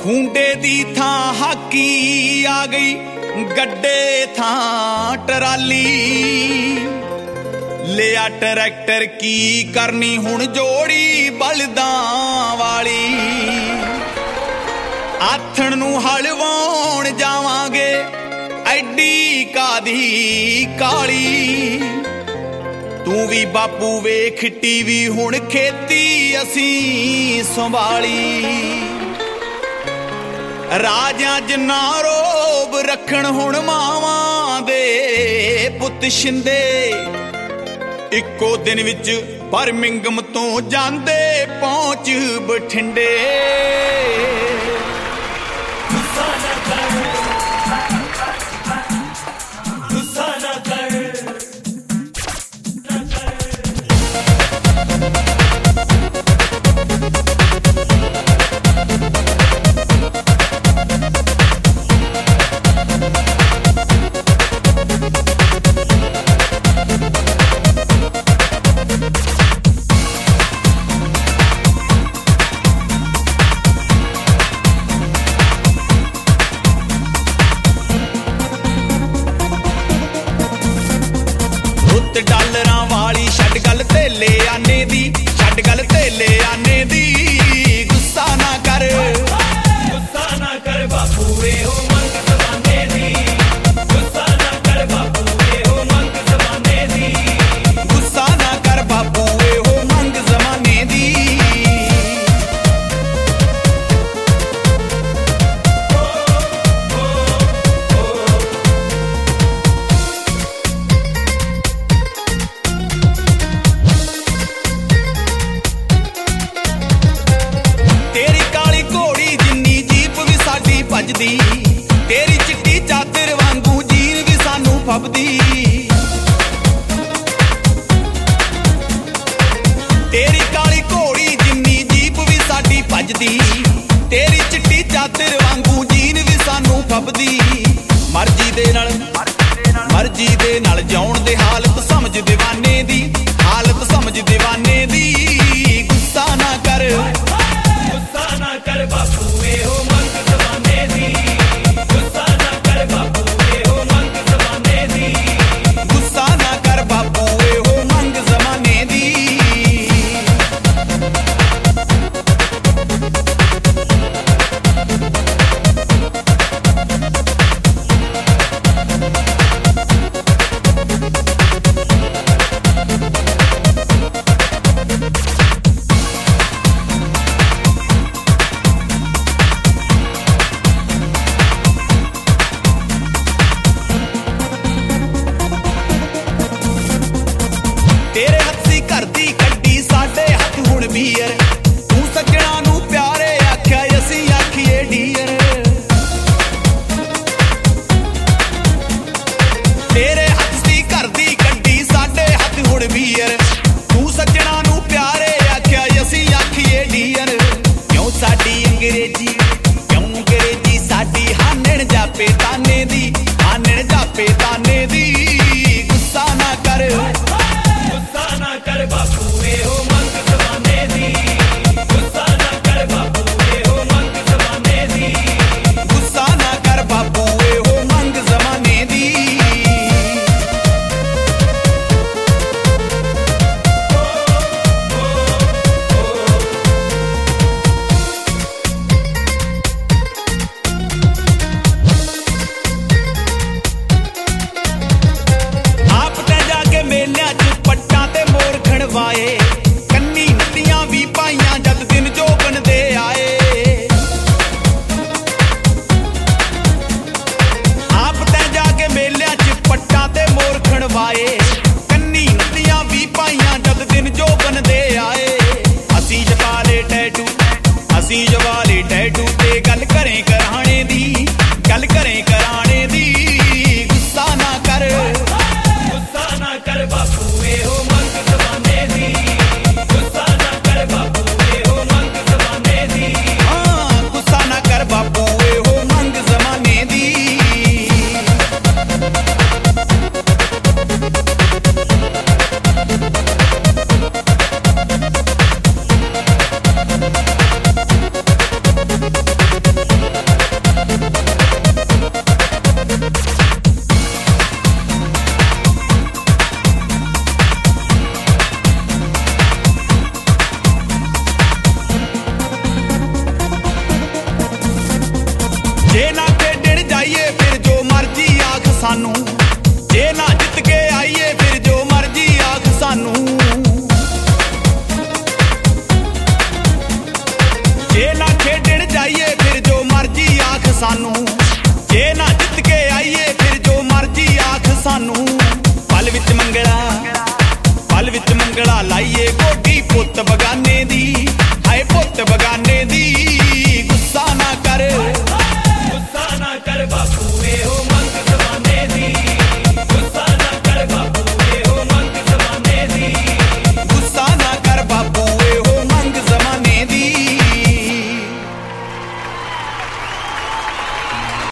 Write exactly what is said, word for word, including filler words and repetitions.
ਖੂੰਡੇ ਦੀ ਥਾਂ ਹਾਕੀ ਆ ਗਈ, ਗੱਡੇ ਥਾਂ ਟਰਾਲੀ। ਲਿਆ ਟਰੈਕਟਰ ਕੀ ਕਰਨੀ ਹੁਣ ਜੋੜੀ ਬਲਦਾਂ ਵਾਲੀ। ਆਥਣ ਨੂੰ ਹਲ ਵਾਉਣ ਜਾਵਾਂਗੇ, ਐਡੀ ਕਾਦੀ ਕਾਲੀ। ਤੂੰ ਵੀ ਬਾਪੂ ਵੇਖ ਟੀਵੀ, ਹੁਣ ਖੇਤੀ ਅਸੀਂ ਸੰਭਾਲੀ। ਰਾਜਾਂ ਜਿੰਨਾ ਰੋਬ ਰੱਖਣ ਹੁਣ ਮਾਵਾਂ ਦੇ ਪੁੱਤ ਸ਼ਿੰਦੇ। ਇੱਕੋ ਦਿਨ ਵਿੱਚ ਬਰਮਿੰਗਮ ਤੋਂ ਜਾਂਦੇ ਪਹੁੰਚ ਬਠਿੰਡੇ। ਡਾਲਰਾਂ ਵਾਲੀ ਛੱਡ ਗੱਲ ਧੇਲੇ ਆਨੇ ਦੀ, ਛੱਡ ਗੱਲ ਧੇਲੇ ਆਨੇ ਦੀ। ਗੁੱਸਾ ਨਾ ਕਰ, ਗੁੱਸਾ ਨਾ ਕਰ ਬਾਪੂ ਇਹੋ ਮੰਗ ਜ਼ਮਾਨੇ ਦੀ। ਗੁੱਸਾ ਨਾ ਕਰ ਬਾਪੂ ਇਹੋ ਮੰਗ ਜ਼ਮਾਨੇ ਦੀ। ਗੁੱਸਾ ਨਾ ਕਰ ਬਾਪੂ ਇਹੋ ਮੰਗ ਜ਼ਮਾਨੇ ਦੀ। ਭੱਜਦੀ ਤੇਰੀ ਚਿੱਟੀ ਚਾਦਰ ਵਾਂਗੂ ਜੀਨ ਵੀ ਸਾਨੂੰ ਫੱਬਦੀ। ਤੇਰੀ ਕਾਲੀ ਘੋੜੀ ਜਿੰਨੀ ਜੀਪ ਵੀ ਸਾਡੀ ਭੱਜਦੀ। ਤੇਰੀ ਚਿੱਟੀ ਚਾਦਰ ਵਾਂਗੂ ਜੀਨ ਵੀ ਸਾਨੂੰ ਫੱਬਦੀ। ਮਰਜ਼ੀ ਦੇ ਨਾਲ ਮਰਜ਼ੀ ਦੇ ਨਾਲ ਜਿਉਣ ਦੇ ਹਾਲਤ ਸਮਝ دیਵਾਨੇ ਦੀ, ਹਾਲਤ ਸਮਝ دیਵਾਨੇ ਦੀ। ਗੁੱਸਾ ਨਾ ਕਰ, ਗੁੱਸਾ ਨਾ ਕਰ ਬਾਪੂ ਇਹੋ ਮੰਗ ਜ਼ਮਾਨੇ ਦੀ। ਗੁੱਸਾ ਨਾ ਕਰ ਬਾਪੂ ਇਹੋ ਮੰਗ ਜ਼ਮਾਨੇ ਦੀ। ਗੁੱਸਾ ਨਾ ਕਰ ਬਾਪੂ ਇਹੋ ਮੰਗ ਜ਼ਮਾਨੇ ਦੀ। ਸਾਨੂੰ ਜੇ ਨਾ ਜਿੱਤ ਕੇ ਆਈਏ ਫਿਰ ਜੋ ਮਰਜੀ ਆਖ ਸਾਨੂੰ ਜੇ ਨਾ ਖੇਡਣ ਜਾਈਏ ਫਿਰ ਜੋ ਮਰਜੀ ਆਖ ਸਾਨੂੰ ਜੇ ਨਾ ਜਿੱਤ ਕੇ ਆਈਏ ਫਿਰ ਜੋ ਮਰਜੀ ਆਖ ਸਾਨੂੰ ਪਲ ਵਿੱਚ ਮੰਗਲਾ ਪਲ ਵਿੱਚ ਮੰਗਲਾ ਲਾਈਏ ਗੋਡੀ ਪੁੱਤ ਬਗਾਨੇ ਦੀ ਹਾਏ ਪੁੱਤ ਬਗਾ